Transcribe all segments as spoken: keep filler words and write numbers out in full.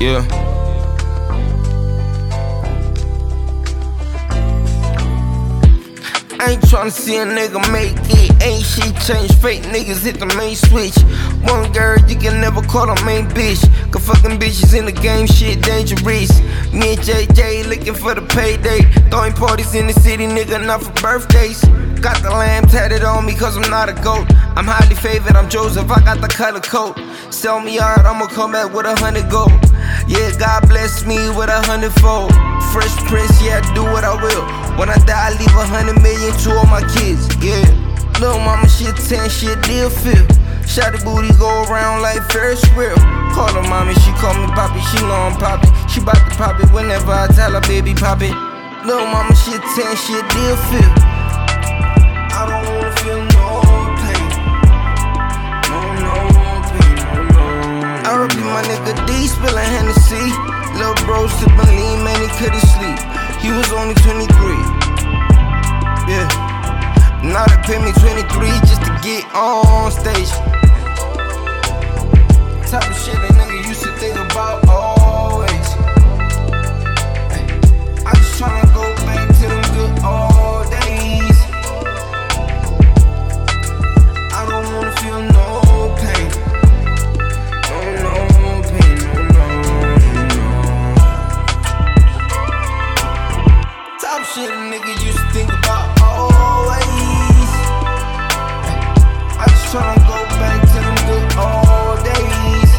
Yeah. I ain't tryna see a nigga make it. Ain't shit change, fake niggas hit the main switch. One girl, you can never call her main bitch. Cause fucking bitches in the game, shit dangerous. Me and J J looking for the payday. Throwing parties in the city, nigga, not for birthdays. Got the lamb tatted on me cause I'm not a goat. I'm highly favored, I'm Joseph, I got the color coat. Sell me out, I'ma come back with a hundred gold. Yeah, God bless me with a hundredfold. Fresh Prince, yeah, I do what I will. When I die, I leave a hundred million to all my kids, yeah. Little mama shit ten, shit deal feel. Shotty booty go around like Ferris wheel. Call her mommy, she call me poppy, she know I'm poppin'. She bout to pop it whenever I tell her baby pop it. Little mama shit ten, shit deal feel. I don't wanna feel no pain. No, no pain, no, no. I repeat my nigga D, spillin' Hennessy. Lil' bro sippin' lean, man, he couldn't sleep. He was only twenty-three. Yeah. Now they pay me twenty-three just to get on stage. Type of shit that nigga used to think about always. Ay, I just tryna go back to them good old days. I don't wanna feel no pain. No, no pain, no, no, no. Type of shit a nigga used to think about always. I just tryna go back to them good old days.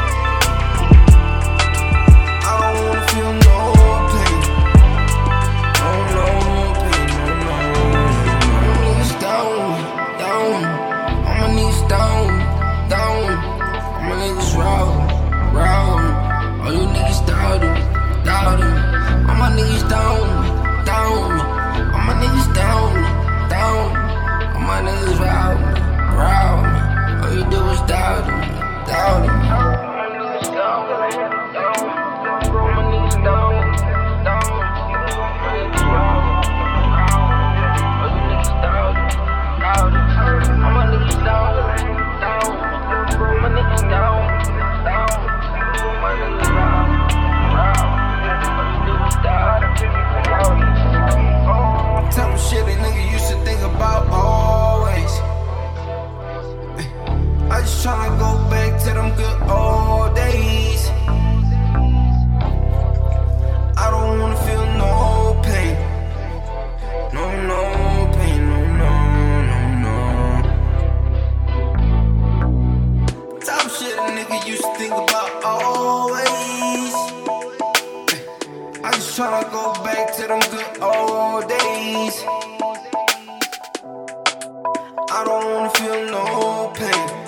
I don't wanna feel no pain. No, no pain, no, no. All my niggas down, down. All my niggas down, down. All my niggas round, round. All you niggas doubt him, doubt him. All my niggas down, down. All my niggas down, down. All my niggas round, round. All you do is doubt him, doubt him. All my niggas down, down. All my niggas down, down. All my niggas round, round. All you niggas doubt him, doubt him. All my niggas down, down. All my niggas down, down. All my niggas round, round. All you do is doubt him, doubt him. Type of shit a nigga used to think about always. I just tryna go back to them good old days. I don't wanna feel no pain. No, no pain, no, no, no, no. Type of shit a nigga used to think about always. I just tryna go back to them good old days. I don't wanna feel no pain.